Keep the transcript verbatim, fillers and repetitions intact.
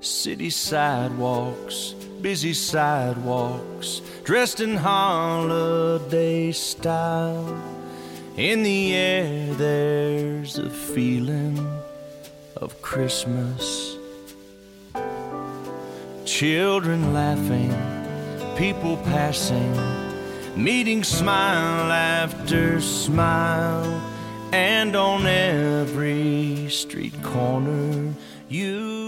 City sidewalks, busy sidewalks, dressed in holiday style. In the air there's a feeling of Christmas. Children laughing, people passing, meeting smile after smile. And on every street corner you